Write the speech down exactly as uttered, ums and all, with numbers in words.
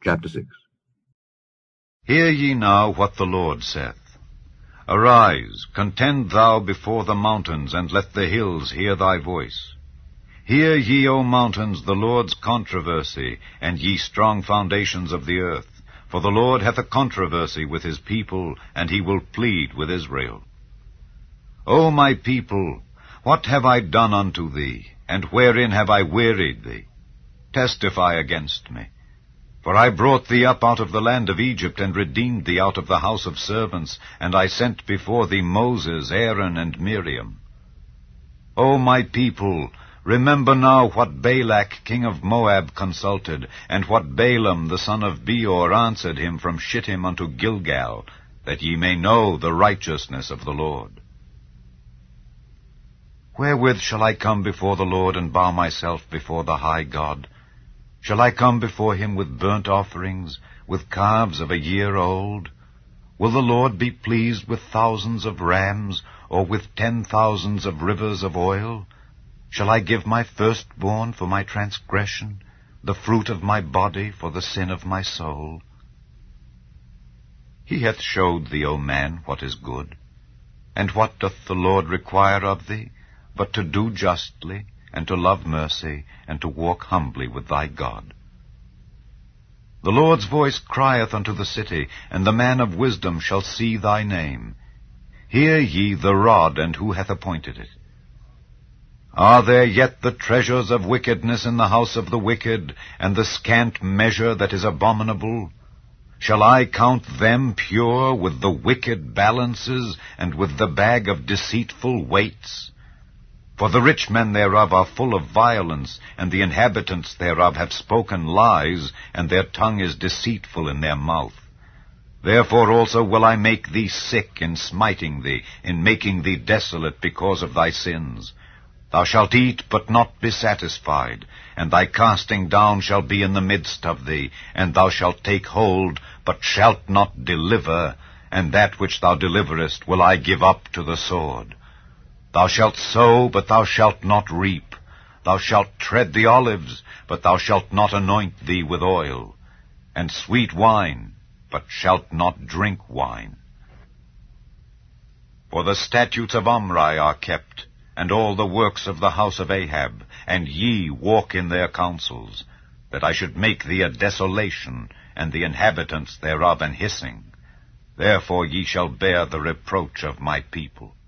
Chapter six. Hear ye now what the Lord saith. Arise, contend thou before the mountains, and let the hills hear thy voice. Hear ye, O mountains, the Lord's controversy, and ye strong foundations of the earth. For the Lord hath a controversy with his people, and he will plead with Israel. O my people, what have I done unto thee, and wherein have I wearied thee? Testify against me. For I brought thee up out of the land of Egypt, and redeemed thee out of the house of servants, and I sent before thee Moses, Aaron, and Miriam. O my people, remember now what Balak king of Moab consulted, and what Balaam the son of Beor answered him from Shittim unto Gilgal, that ye may know the righteousness of the Lord. Wherewith shall I come before the Lord, and bow myself before the high God? Shall I come before him with burnt offerings, with calves of a year old? Will the Lord be pleased with thousands of rams, or with ten thousands of rivers of oil? Shall I give my firstborn for my transgression, the fruit of my body for the sin of my soul? He hath showed thee, O man, what is good. And what doth the Lord require of thee, but to do justly, and to love mercy, and to walk humbly with thy God? The Lord's voice crieth unto the city, and the man of wisdom shall see thy name. Hear ye the rod, and who hath appointed it? Are there yet the treasures of wickedness in the house of the wicked, and the scant measure that is abominable? Shall I count them pure with the wicked balances, and with the bag of deceitful weights? For the rich men thereof are full of violence, and the inhabitants thereof have spoken lies, and their tongue is deceitful in their mouth. Therefore also will I make thee sick in smiting thee, in making thee desolate because of thy sins. Thou shalt eat, but not be satisfied, and thy casting down shall be in the midst of thee, and thou shalt take hold, but shalt not deliver, and that which thou deliverest will I give up to the sword. Thou shalt sow, but thou shalt not reap. Thou shalt tread the olives, but thou shalt not anoint thee with oil. And sweet wine, but shalt not drink wine. For the statutes of Omri are kept, and all the works of the house of Ahab, and ye walk in their counsels, that I should make thee a desolation, and the inhabitants thereof an hissing. Therefore ye shall bear the reproach of my people.